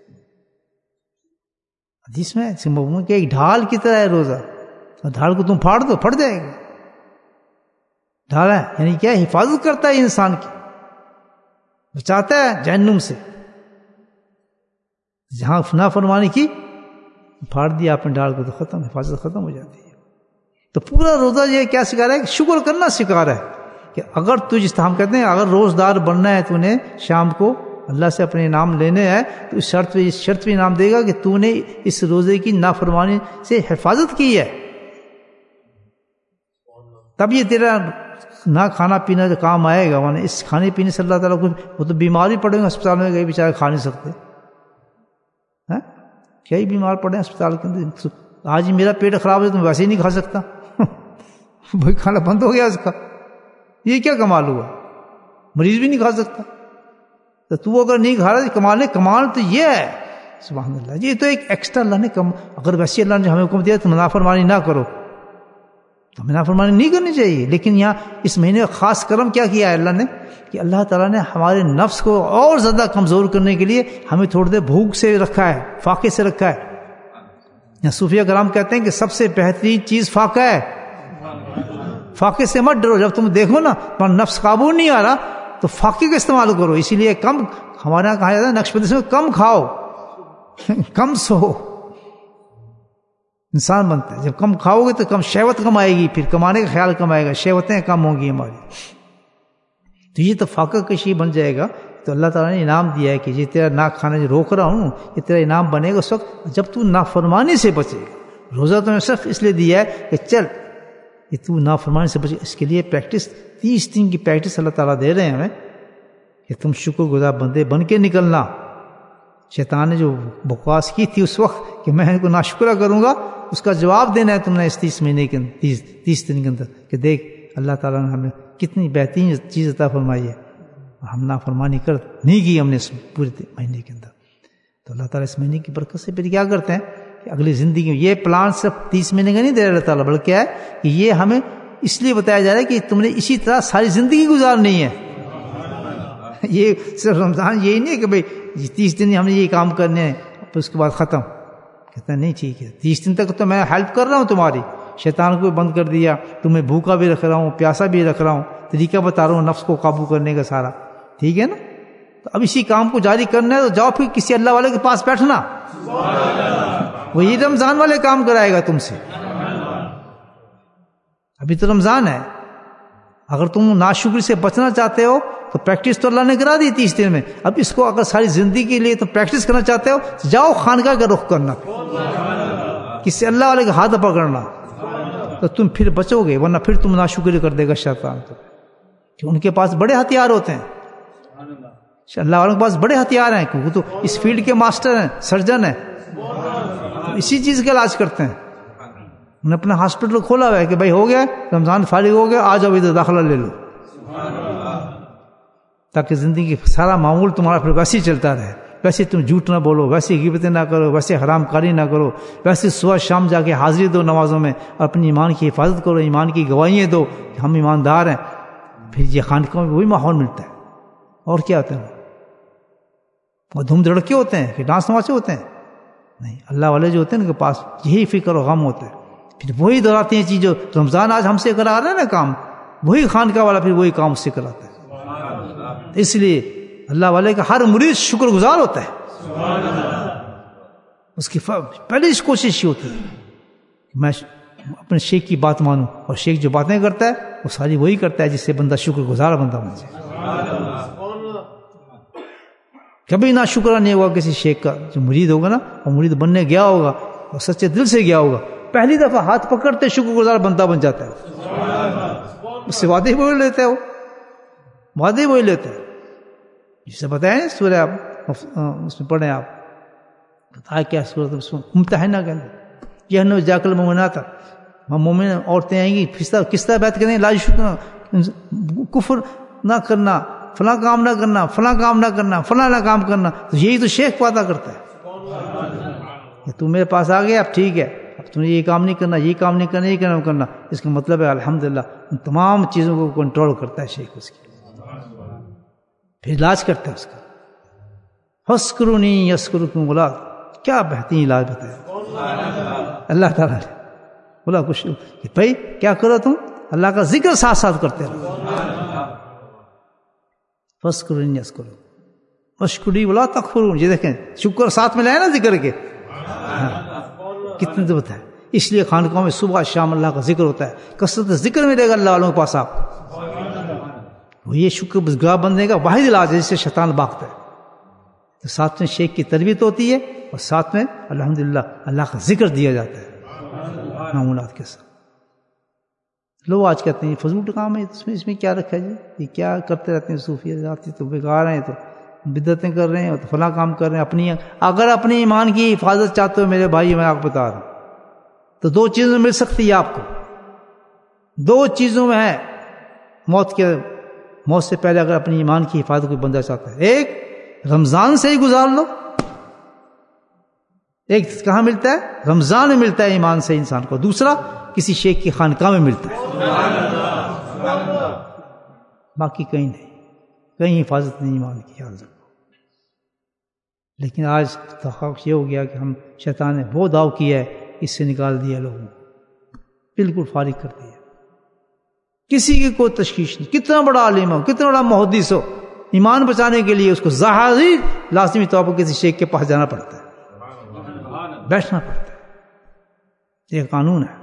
حدیث میں کہ ایک ڈھال کی طرح ہے روزہ، ڈھال کو تم پھاڑ دو پھٹ جائے گا. ڈھال ہے یعنی کیا؟ حفاظت کرتا ہے انسان کی، بچاتا ہے جہنم سے. جہاں نافرمانی کی پھاڑ دیا آپ نے ڈال کو تو ختم، حفاظت ختم ہو جاتی ہے. تو پورا روزہ یہ کیا سکھا رہا ہے کہ شکر کرنا سکھا رہا ہے کہ اگر تو جس طرح ہم کہتے ہیں اگر روزدار بننا ہے تو نے شام کو اللہ سے اپنے انعام لینے ہیں تو اس شرط پہ اس شرط پہ انعام دے گا کہ تو نے اس روزے کی نافرمانی سے حفاظت کی ہے، تب یہ تیرا نہ کھانا پینا جو کام آئے گا. ورنہ اس کھانے پینے سے اللہ تعالیٰ کو وہ تو بیمار ہی پڑے گا اسپتال میں، گئے بیچارے کھا نہیں سکتے. کیا ہی بیمار پڑے ہیں اسپتال کے اندر. آج ہی میرا پیٹ خراب ہے تو میں ویسے ہی نہیں کھا سکتا وہی کھانا بند ہو گیا اس کا. یہ کیا کمال ہوا؟ مریض بھی نہیں کھا سکتا. تو تو اگر نہیں کھا رہا کمال نہیں، کمال تو یہ ہے سبحان اللہ. یہ تو ایک ایکسٹرا اللہ نے کم، اگر ویسے اللہ نے ہمیں حکم دیا تو نافرمانی نہ کرو تو ہمیں نافرمانی نہیں کرنی چاہیے. لیکن یہاں اس مہینے میں خاص کرم کیا کیا ہے اللہ نے کہ اللہ تعالیٰ نے ہمارے نفس کو اور زیادہ کمزور کرنے کے لیے ہمیں تھوڑی دیر بھوک سے رکھا ہے، فاقے سے رکھا ہے. یا صوفیہ کرام کہتے ہیں کہ سب سے بہترین چیز فاقہ ہے. فاقے سے مت ڈرو، جب تم دیکھو نا تمہارا نفس قابو نہیں آ رہا تو فاقے کا استعمال کرو. اسی لیے کم، ہمارے یہاں کہا جاتا ہے نقش پردیش میں کم کھاؤ کم سو، انسان بنتا ہے. جب کم کھاؤ گے تو کم شہوت کم آئے گی، پھر کمانے کا خیال کم آئے گا، شہوتیں کم ہوں گی ہماری. تو یہ تو فاقہ کشی بن جائے گا. تو اللہ تعالیٰ نے انعام دیا ہے کہ یہ تیرا نہ کھانا جو روک رہا ہوں یہ تیرا انعام بنے گا اس وقت جب تو نافرمانی سے بچے گا. روزہ تو میں صرف اس لیے دیا ہے کہ چل یہ تو نافرمانی سے بچے. اس کے لیے پریکٹس، تیس دن کی پریکٹس اللہ تعالیٰ دے رہے ہیں ہمیں کہ تم شکر گزار بندے بن کے نکلنا. شیطان نے جو بکواس کی تھی اس وقت کہ میں ان کو ناشکرہ کروں گا، اس کا جواب دینا ہے تم نے اس تیس مہینے کے اندر، تیس تیس دن کے اندر کہ دیکھ اللہ تعالیٰ نے ہمیں کتنی بہترین چیز عطا فرمائی ہے اور ہم نافرمانی کر نہیں کی ہم نے اس پورے مہینے کے اندر. تو اللہ تعالیٰ اس مہینے کی برکت سے پھر کیا کرتے ہیں کہ اگلی زندگی میں یہ پلان صرف تیس مہینے کا نہیں دے رہا اللہ تعالیٰ، بلکہ کیا ہے کہ یہ ہمیں اس لیے بتایا جا رہا ہے کہ تم نے اسی طرح ساری زندگی گزارنی ہے. یہ صرف رمضان یہی نہیں ہے کہ بھائی تیس دن ہم نے یہ کام کرنے ہیں پھر اس کے بعد ختم. کہتا ہے نہیں ٹھیک ہے، تیس دن تک تو میں ہیلپ کر رہا ہوں تمہاری، شیطان کو بند کر دیا، تمہیں بھوکا بھی رکھ رہا ہوں، پیاسا بھی رکھ رہا ہوں، طریقہ بتا رہا ہوں نفس کو قابو کرنے کا سارا. ٹھیک ہے نا؟ تو اب اسی کام کو جاری کرنا ہے تو جاؤ پھر کسی اللہ والے کے پاس بیٹھنا، وہ یہ رمضان والے کام کرائے گا تم سے. ابھی تو رمضان ہے، اگر تم ناشکری سے بچنا چاہتے ہو تو پریکٹس تو اللہ نے کرا دی تیس دن میں. اب اس کو اگر ساری زندگی کے لیے تم پریکٹس کرنا چاہتے ہو جاؤ خانقاہ کا رخ کرنا، کسی اللہ والے کا ہاتھ پکڑنا تو تم پھر بچو گے. ورنہ پھر تم ناشکری کر دے گا شیطان تو، کہ ان کے پاس بڑے ہتھیار ہوتے ہیں. اللہ والوں کے پاس بڑے ہتھیار ہیں کیونکہ تو اس فیلڈ کے ماسٹر ہیں، سرجن ہیں، اسی چیز کا علاج کرتے ہیں. انہوں نے اپنا ہاسپٹل کھولا ہوا ہے کہ بھائی ہو گیا رمضان فارغ ہو گیا آ جاؤ ادھر داخلہ لے لو، تاکہ زندگی کا سارا معمول تمہارا پھر ویسے ہی چلتا رہے. ویسے تم جھوٹ نہ بولو، ویسے غیبتیں نہ کرو، ویسے حرام کاری نہ کرو، ویسے صبح شام جا کے حاضری دو نمازوں میں، اپنی ایمان کی حفاظت کرو، ایمان کی گواہیاں دو کہ ہم ایماندار ہیں. پھر یہ خانقاہوں میں وہی ماحول ملتا ہے. اور کیا ہوتا ہے؟ وہ دھوم دھڑکے ہوتے ہیں کہ ڈانس نمازے ہوتے ہیں؟ نہیں، اللہ والے جو ہوتے ہیں ان کے پاس یہی فکر و غم ہوتا ہے. پھر وہی دہراتے ہیں چیز جو رمضان آج ہم سے کرا رہا ہے نا کام، وہی خانقاہ والا پھر وہی کام اس سے کراتا ہے. اس لیے اللہ والے کا ہر مرید شکر گزار ہوتا ہے. اس کی پہلی کوشش یہ ہوتی ہے کہ میں اپنے شیخ کی بات مانوں، اور شیخ جو باتیں کرتا ہے وہ ساری وہی کرتا ہے جس سے بندہ شکر گزار بندہ بن جائے. کبھی نہ شکرہ نہیں ہوگا کسی شیخ کا. جو مرید ہوگا نا وہ مرید بننے گیا ہوگا اور سچے دل سے گیا ہوگا، پہلی دفعہ ہاتھ پکڑتے شکر گزار بندہ بن جاتا ہے. اس سے وعدے وہی لیتے ہو، وعدے وہی لیتے ہیں جسے بتائیں سورہ اس میں پڑھیں آپ، بتایا کیا سورت ممتحنہ کے اندر یہ نو جاکل مومنات مومن عورتیں آئیں گی کس طرح بیعت کریں لا شکر کفر نہ کرنا، فلاں کام نہ کرنا، فلاں کام نہ کرنا، فلاں نہ کام کرنا. تو یہی تو شیخ وعدہ کرتا ہے. تو میرے پاس آ گیا اب ٹھیک ہے، اب تم نے یہ کام نہیں کرنا، یہ کام نہیں کرنا، یہ کام کرنا. اس کا مطلب ہے الحمدللہ ان تمام چیزوں کو کنٹرول کرتا ہے شیخ. اس کی پھر علاج کرتا ہے اس کا. فَاسْكُرُونِي يَسْكُرُكُمْ. بولا کیا بہترین علاج بتایا اللہ تعالیٰ نے. بولا کچھ کہ بھائی کیا کرو تم اللہ کا ذکر ساتھ ساتھ کرتے رہو. فَاسْكُرُونِي يَسْكُرُكُمْ. مشکری ولا تکفرون، یہ دیکھیں شکر ساتھ میں لائے نا ذکر کے، کتنے دفعہ ہے. اس لیے خانقاہوں میں صبح شام اللہ کا ذکر ہوتا ہے، کثرت ذکر ملے گا اللہ والوں کے پاس آپ کو. یہ شکر گزار بننے کا واحد علاج ہے جس سے شیطان بھاگتا ہے. تو ساتھ میں شیخ کی تربیت ہوتی ہے اور ساتھ میں الحمدللہ اللہ کا ذکر دیا جاتا ہے معمولات کے ساتھ. لوگ آج کہتے ہیں یہ فضول کام ہے، اس میں اس میں کیا رکھا ہے جی، یہ کیا کرتے رہتے ہیں صوفیہ ذاتی، تو بیکار ہیں، تو بدعتیں کر رہے ہیں، تو فلاں کام کر رہے ہیں. اپنی اگر اپنے ایمان کی حفاظت چاہتے ہو میرے بھائی، میں آپ کو بتا رہا ہوں، تو دو چیزیں مل سکتی ہے آپ کو. دو چیزوں میں ہے موت کے موت سے پہلے اگر اپنی ایمان کی حفاظت کوئی بندہ چاہتا ہے. ایک رمضان سے ہی گزار لو، ایک کہاں ملتا ہے؟ رمضان میں ملتا ہے ایمان سے انسان کو. دوسرا کسی شیخ کی خانقاہ میں ملتا ہے، باقی کہیں نہیں، کہیں حفاظت نہیں ایمان کی. یاد رکھو. لیکن آج تحقیق یہ ہو گیا کہ ہم شیطان نے وہ داؤ کیا ہے، اس سے نکال دیا لوگوں کو، بالکل فارغ کر دیا. کسی کی کوئی تشخیص نہیں، کتنا بڑا عالم ہو، کتنا بڑا محدث ہو، ایمان بچانے کے لیے اس کو ظاہری لازمی طور پر کسی شیخ کے پاس جانا پڑتا ہے، بیٹھنا پڑتا ہے. یہ قانون ہے.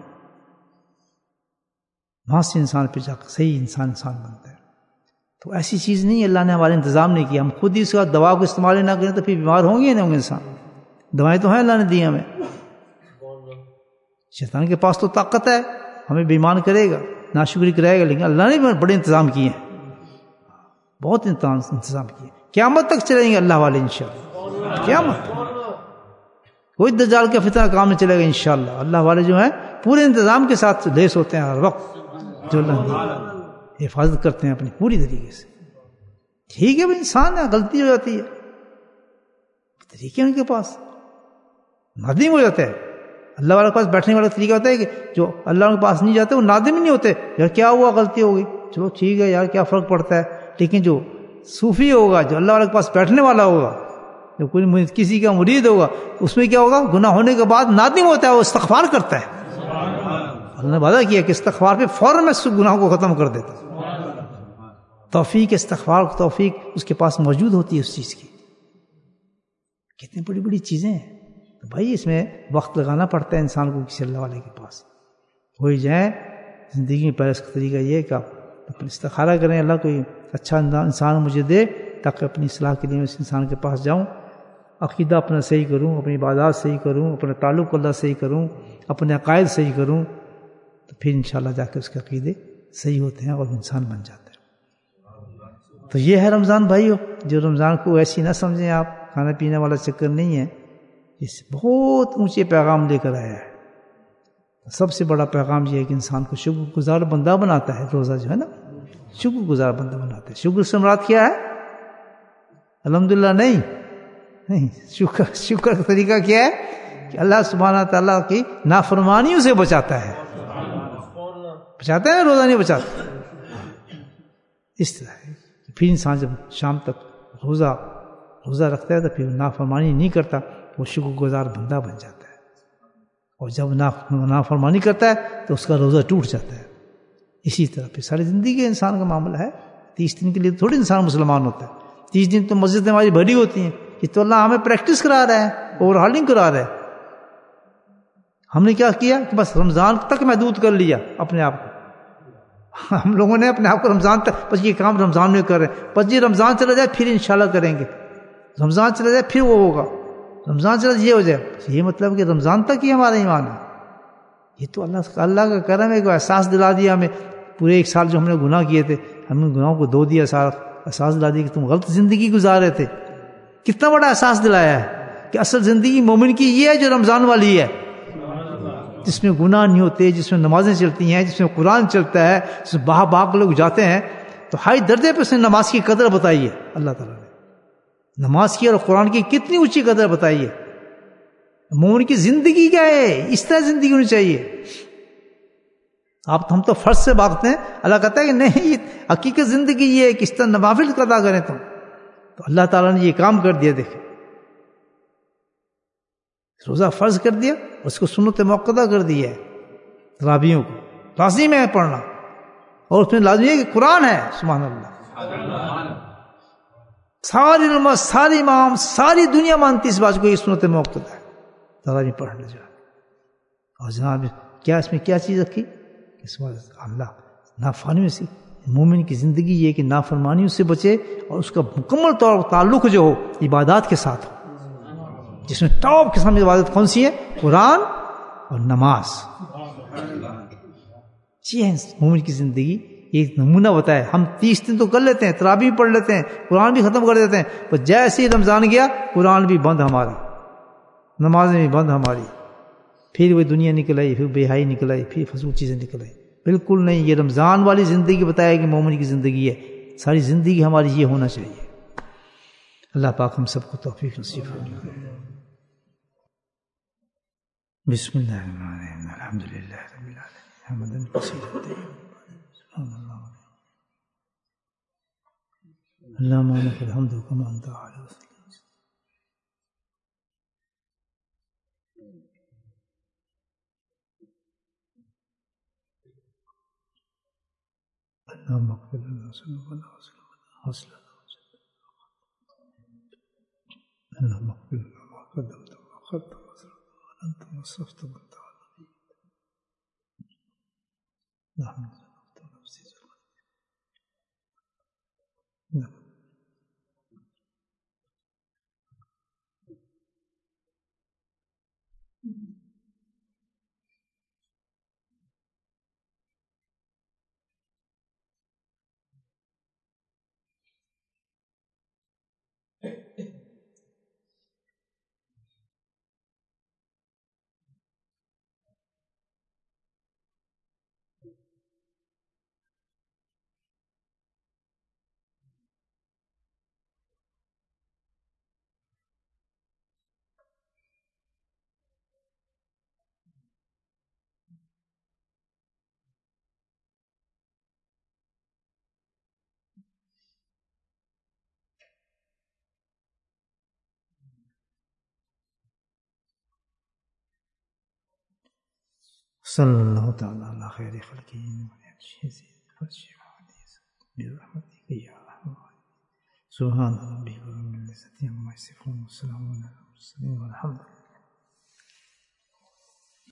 وہاں سے انسان پہ جا کر صحیح انسان انسان بنتا ہے. تو ایسی چیز نہیں اللہ نے ہمارے انتظام نہیں کیا. ہم خود ہی اس کا دوا کو استعمال نہ کریں تو پھر بیمار ہوں گے نہیں ہوں گے انسان. دوائیں تو ہیں اللہ نے دی ہمیں. شیطان کے پاس تو طاقت ہے، ہمیں بیمان کرے گا، ناشکری کرائے گا، لیکن اللہ نے بڑے انتظام کیے ہیں، بہت انتظام کیے. قیامت تک چلیں گے اللہ والے انشاءاللہ. قیامت کوئی دجال کا فتنہ کام نہیں چلے گا انشاءاللہ. اللہ والے جو ہیں پورے انتظام کے ساتھ لیس ہوتے ہیں ہر وقت، جو اللہ حفاظت کرتے ہیں اپنی پوری طریقے سے. ٹھیک ہے، انسان ہے، غلطی ہو جاتی ہے، طریقے ان کے پاس نادم ہو جاتا ہے. اللہ والے کے پاس بیٹھنے والا طریقہ ہوتا ہے کہ جو اللہ کے پاس نہیں جاتے وہ نادم ہی نہیں ہوتے، یار کیا ہوا، غلطی ہو گئی، چلو ٹھیک ہے یار، کیا فرق پڑتا ہے. لیکن جو صوفی ہوگا، جو اللہ والے کے پاس بیٹھنے والا ہوگا، جو کوئی کسی کا مرید ہوگا، اس میں کیا ہوگا، گناہ ہونے کے بعد نادم ہوتا ہے، وہ استغفار کرتا ہے. اللہ نے وعدہ کیا کہ استغفار پہ فوراً میں گناہوں کو ختم کر دیتا ہوں. توفیق استغفار توفیق اس کے پاس موجود ہوتی ہے اس چیز کی. کتنی بڑی بڑی چیزیں ہیں. تو بھائی اس میں وقت لگانا پڑتا ہے انسان کو کسی اللہ والے کے پاس. ہوئی جائیں زندگی میں. پہلے اس کا طریقہ یہ ہے کہ آپ اپنے استخارہ کریں، اللہ کوئی اچھا انسان مجھے دے تاکہ اپنی اصلاح کے لیے میں اس انسان کے پاس جاؤں، عقیدہ اپنا صحیح کروں، اپنی عبادات صحیح کروں، اپنے تعلق اللہ صحیح کروں، اپنے عقائد صحیح کروں، تو پھر انشاءاللہ جا کے اس کے عقیدے صحیح ہوتے ہیں اور انسان بن جاتا ہے. تو یہ ہے رمضان بھائیو. جو رمضان کو ایسی نہ سمجھیں آپ، کھانا پینے والا چکر نہیں ہے. اس بہت اونچے پیغام لے کر آیا ہے. سب سے بڑا پیغام یہ ہے کہ انسان کو شکر گزار بندہ بناتا ہے. روزہ جو ہے نا، شکر گزار بندہ بناتا ہے. شکر سے مراد کیا ہے؟ الحمدللہ نہیں نہیں شکر شکر کا طریقہ کیا ہے کہ اللہ سبحانہ تعالیٰ کی نافرمانیوں سے بچاتا ہے. بچاتا ہے نا، روزہ نہیں بچاتا. اس طرح ہے. پھر انسان جب شام تک روزہ روزہ رکھتا ہے تو پھر نافرمانی نہیں کرتا، وہ شکر گزار بندہ بن جاتا ہے. اور جب نافرمانی کرتا ہے تو اس کا روزہ ٹوٹ جاتا ہے. اسی طرح پھر ساری زندگی کے انسان کا معاملہ ہے. تیس دن کے لیے تھوڑی انسان مسلمان ہوتا ہے. تیس دن تو مسجدیں ہماری بھری ہوتی ہیں. یہ تو اللہ ہمیں پریکٹس کرا رہا ہے، اوور ہالنگ کرا رہا ہے. ہم نے کیا کیا کہ بس رمضان تک محدود کر لیا اپنے آپ کو. ہم لوگوں نے اپنے آپ کو رمضان تک، بس یہ کام رمضان میں کر رہے ہیں، بس یہ رمضان چلا جائے پھر انشاءاللہ کریں گے، رمضان چلا جائے پھر وہ ہوگا، رمضان چلا جائے یہ ہو جائے. یہ مطلب کہ رمضان تک ہی ہمارا ایمان ہے. یہ تو اللہ اللہ کا کرم ہے کہ احساس دلا دیا ہمیں. پورے ایک سال جو ہم نے گناہ کیے تھے، ہم نے گناہوں کو دھو دیا، سارا احساس دلا دیا کہ تم غلط زندگی گزار رہے تھے. کتنا بڑا احساس دلایا ہے کہ اصل زندگی مومن کی یہ ہے جو رمضان والی ہے، جس میں گناہ نہیں ہوتے، جس میں نمازیں چلتی ہیں، جس میں قرآن چلتا ہے، جس میں باہ باغ لوگ جاتے ہیں. تو ہائی درجے پہ اس نے نماز کی قدر بتائی ہے. اللہ تعالیٰ نے نماز کی اور قرآن کی کتنی اونچی قدر بتائی ہے. مومن کی زندگی کیا ہے؟ اس طرح زندگی ہونی چاہیے. آپ ہم تو فرض سے بھاگتے ہیں. اللہ کہتا ہے کہ نہیں، حقیقت زندگی یہ ہے کہ اس طرح نوافل ادا کریں تم. تو اللہ تعالیٰ نے یہ کام کر دیا. دیکھیں، روزہ فرض کر دیا، اس کو سنت موقدہ کر دیا ہے. تراویحوں کو لازم ہے پڑھنا، اور اس میں لازمی ہے کہ قرآن ہے. سبحان اللہ. ساری علماء، سارے امام، ساری دنیا مانتی اس بات کو یہ سنت موقوفہ ہے، تراویح پڑھنے جا۔ اور جناب کیا اس میں کیا چیز رکھی؟ اس میں اللہ نافرمانیوں سے، مومن کی زندگی یہ کہ نافرمانیوں سے بچے اور اس کا مکمل طور پر تعلق جو ہو عبادات کے ساتھ ہو، جس میں ٹاپ قسم کی عبادت کون سی ہے؟ قرآن اور نماز۔ یہ ہے مومن کی زندگی، ایک نمونہ بتایا۔ ہم تیس دن تو کر لیتے ہیں، تراویح بھی پڑھ لیتے ہیں، قرآن بھی ختم کر دیتے ہیں، پر جیسے ہی رمضان گیا قرآن بھی بند ہمارا، نمازیں بھی بند ہماری، پھر وہ دنیا نکل آئی، پھر بے حیائی نکل آئی، پھر فضول چیزیں نکل آئی۔ بالکل نہیں، یہ رمضان والی زندگی بتایا کہ مومن کی زندگی ہے، ساری زندگی ہماری یہ ہونا چاہیے۔ اللہ پاک ہم سب کو توفیق نصیب فرمائے۔ بسم اللہ الرحمن الرحیم، الحمد للہ رب العالمین، حمدًا کثیرا سبحان اللہ، اللهم لك الحمد كما انت اعلى۔ اللهم اغفر لنا ذنوبنا واسلنا، اللهم اغفر لنا ما قدمت وما اخرت وانت ما اسرفت وانت اعلم، اللهم ظلمت نفسي ظلما، صلی اللہ تعالی علی خیر خلقہ برحمتک یا ارحم الراحمین۔ سبحان ربک رب العزة عما یصفون وسلام علی المرسلین والحمد للہ۔